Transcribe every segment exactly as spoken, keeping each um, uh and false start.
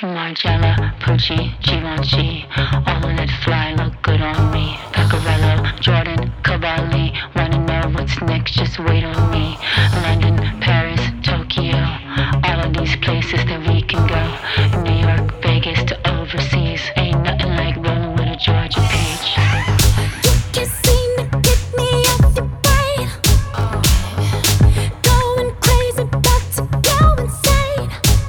Margiela, Pucci, Givenchy, all of that fly look good on me. Pecorello, Jordan, Cavalli, wanna know what's next, just wait on me. London, Paris, Tokyo, all of these places that we can go. New York, Vegas to overseas, ain't nothing like rolling with a Georgia Peach. You can seem to get me off your brain, going crazy, about to go insane.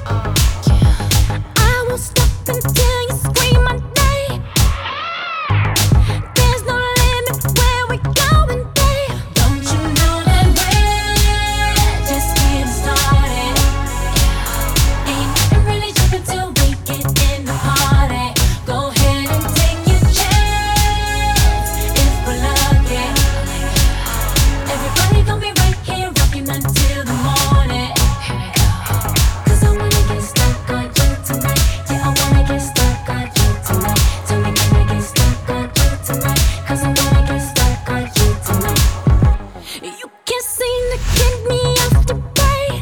I won't stop until you scream my name. There's no limit where we're going, babe. Don't you know that we're just getting started? Ain't nothing really jumping till we get in the party. Go ahead and take your chance if we're lucky. Everybody gon' be right here rocking until the morning. Cause I wanna get stuck on you tonight. Yeah, I wanna get stuck on you tonight. Tell me, can I get stuck on you tonight? Cause I wanna get stuck on you tonight. You can't seem to get me off the brain,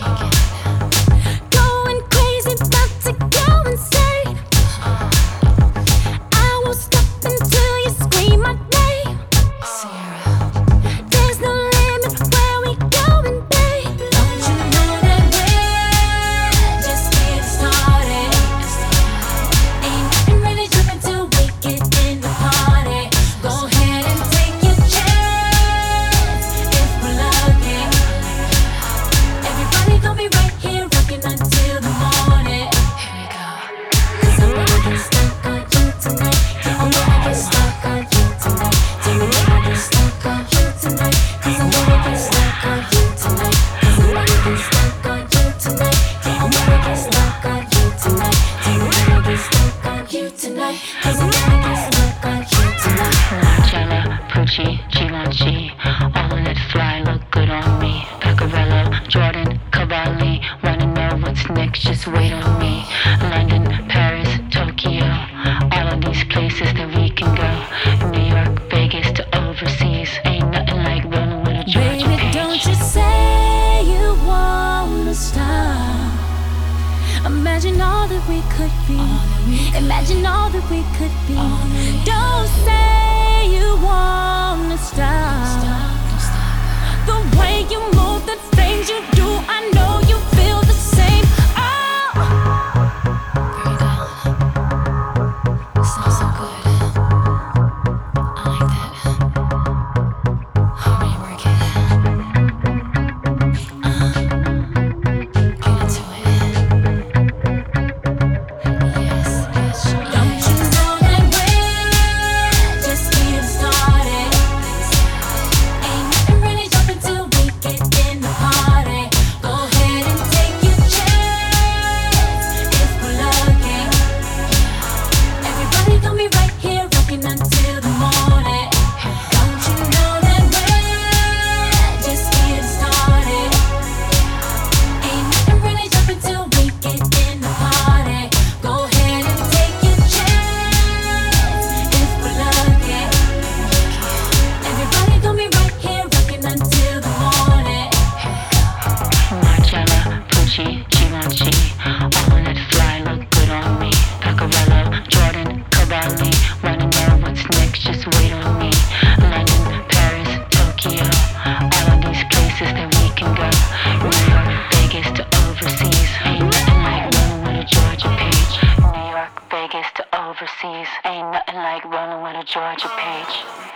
going crazy, about to go insane. I won't stop until you scream my name. There's no limit where we going, babe. Don't you know that we're just getting started? Ain't nothing really jumping till we get in the party. Go ahead and take your chance if we're lucky. Everybody gon' be right here rocking until the morning. Cause I wanna get stuck on you tonight. Yeah, I wanna get stuck on you tonight. Tell me, can I get stuck on you tonight? Cause I wanna get stuck on you tonight. Cause I wanna get stuck on you tonight. Yeah, I wanna get stuck on you tonight. Tell me, can I get stuck on you tonight? Cause I wanna get stuck on you tonight. Margiela, Pucci, Givenchy, all of that fly look good on me. Pecorello, Jordan, Cavalli, wanna know what's next, just wait on me. London, Paris, Tokyo, all of these places that we can go. New York, Vegas to overseas, ain't nothing like rolling with a Georgia Baby, Peach. don't you say you wanna stop. Imagine all that we could be. Imagine all that we could be. Don't say you wanna stop. The way you move, the things you do, I know you feel the same. Oh, Bring it down. Sounds so good. I like that. How do you work it? Uh, get into it. Yes, yes, don't yes. you know that we're just getting started? Ain't nothing really jumping till we get in the party. Go ahead and take your chance if we're lucky. Everybody gon' be right here rocking until the morning. Don't you know that we're just getting started? Ain't nothing really jumping till we get in the party. Go ahead and take your chance if we're lucky. Everybody gon' be right here rocking until the morning. Margiela, Pucci, Givenchy, all of that fly look good on me. Pecorello, Jordan, Cavalli, wanna know what's next, just wait on me. London, Paris, Tokyo, all of these places that we can go. New York, Vegas to overseas, ain't nothing like rolling with a Georgia Peach. New York, Vegas to overseas, ain't nothing like rolling with a Georgia Peach.